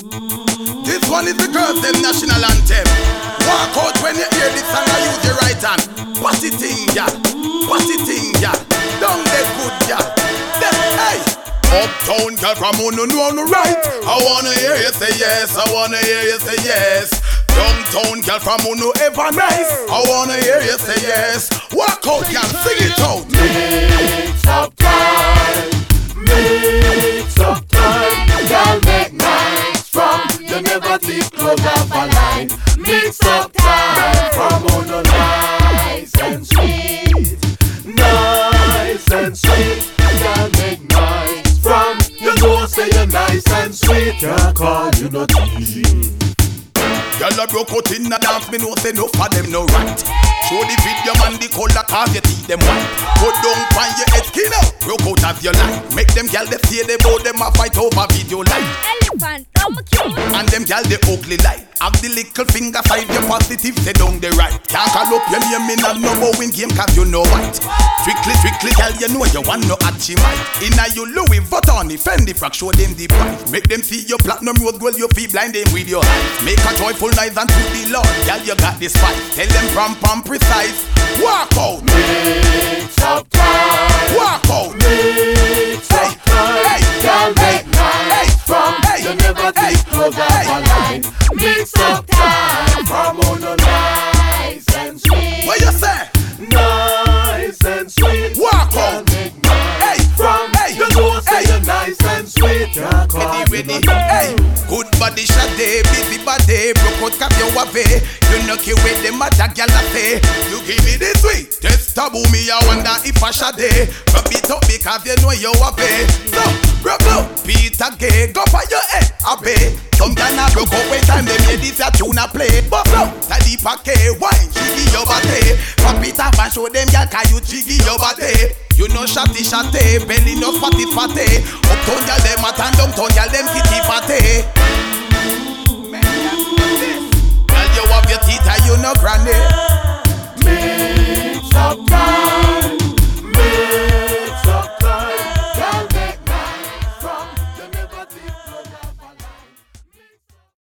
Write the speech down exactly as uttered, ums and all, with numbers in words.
This one is the girls' them national anthem. Walk out when you hear this and I use your right hand. Pass it in, ya. Pass it in, ya. Down there good, ya. Then, hey. Uptown girl from who no know no right. I wanna hear you say yes. I wanna hear you say yes. Downtown girl from who no ever nice. I wanna hear you say yes. Walk out, girl, sing it out. Mix up time. Mix up time. Girl make nice from you never think close up a line. Mix up time from who no nice and sweet. Nice and sweet. Girl make nice from you know say you're nice and sweet. Can't call you not easy. Girl a broke out in a dance, me know say no for them no right. Show the video man the color cause you teeth them white. Go down pan your head skin out, broke out of your life. Make them girl they say they bout them a fight over video life. Elephant, I'm cute. And them girl they ugly light. Have the little finger side your positive, say down the right. Can't call up your name in a no bowing game cause you know white. Strictly, strictly girl you know you want no achievement. Inna you Louis Vuitton, Fendi frack show them the price. Make them see your platinum rose gold, you feel blind them with your eyes. Make a joyful noise and to the Lord, girl you got this fight. Tell them from pam precise. Walk out. Mix up time. Walk out. Mix up time. Girl make nice from you never think close up a line. Mix up time from who no nice and sweet. What you say? Nice and sweet. Walk Girl out. make nice Hey, from hey, you know say hey. you're nice and sweet. Can't call Ready, you ready, not hey. Good body shot day, busy body, broke out cap your way. You knock you with them mother gyal a say. You give me this way, test taboo me. I wonder if I shot day. Rub it up because you know you a pay. So, broke out, Peter Gay, go for your head, a pay. Some gyal a broke out when time they made this a tune a play. But no, Taddy Pake, wine, jiggy your body. Pop it up and show them gyal can you jiggy your body. You know shotty shotty, belly no fatty fatty. Uptown gyal dem a tan, downtown gyal dem kitty fatty.